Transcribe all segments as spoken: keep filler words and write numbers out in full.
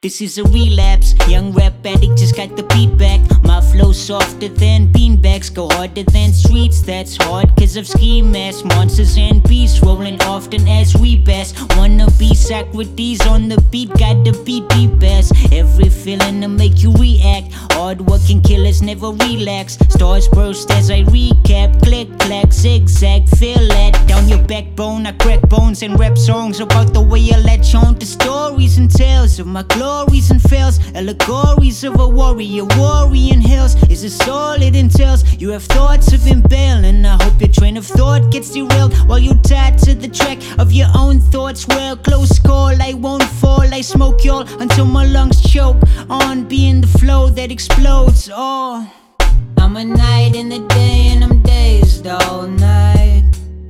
This is a relapse. Young rap addict just got the beat back. My flow softer than beanbags, go harder than streets. That's hard cause of ski masks, monsters and beasts rolling often as we bass. Wanna be Socrates on the beat, got the beat deep ass. Every feeling to make you react. Hard working killers never relax. Stars burst as I recap. Click clack zigzag, feel that down your backbone. I crack bones and rap songs about the way I latch on to stories and tales of my glories and fails. Allegories of a warrior, warrior in hills is this all it entails. You have thoughts of imbailing. I hope your train of thought gets derailed while you tied to the track of your own thoughts. Well, close call, I won't fall. I smoke y'all until my lungs choke on being the flow that explodes. Oh, I'm a night in the day and I'm dazed all night.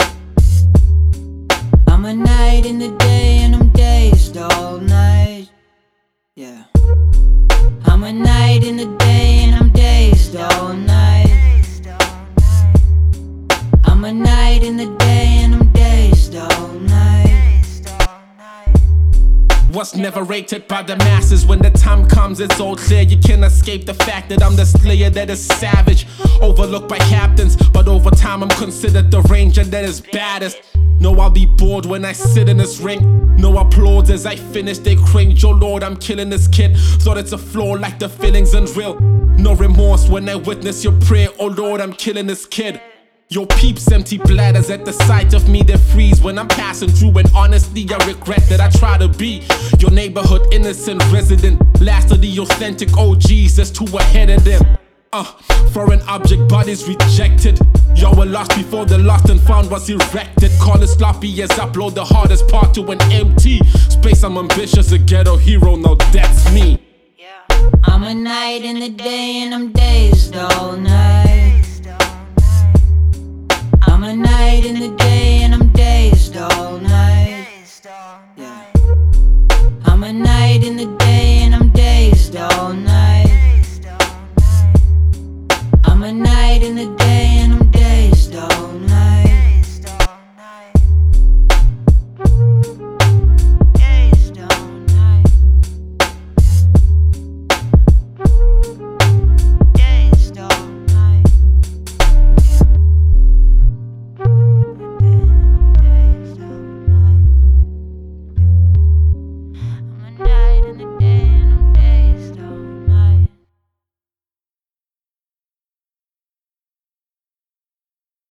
I'm a night in the day and I'm dazed all night. Yeah. I'm a night in the day and I'm dazed all night. I'm a night in the day and I'm dazed all night. What's never rated by the masses. When the time comes, it's all clear. You can't escape the fact that I'm the slayer that is savage, overlooked by captains, but over time I'm considered the ranger that is baddest. No, I'll be bored when I sit in this ring. No applause as I finish, they cringe. Oh Lord, I'm killing this kid. Thought it's a flaw like the feelings unreal. No remorse when I witness your prayer. Oh Lord, I'm killing this kid. Your peeps empty bladders at the sight of me, they freeze when I'm passing through. And honestly, I regret that I try to be your neighborhood innocent resident. Last of the authentic O Gs, there's two ahead of them. Uh, foreign object bodies rejected. Y'all were lost before the lost and found was erected. Call it sloppy as upload the hardest part to an empty space. I'm ambitious, a ghetto hero, no that's me. I'm a night in the day and I'm dazed all night.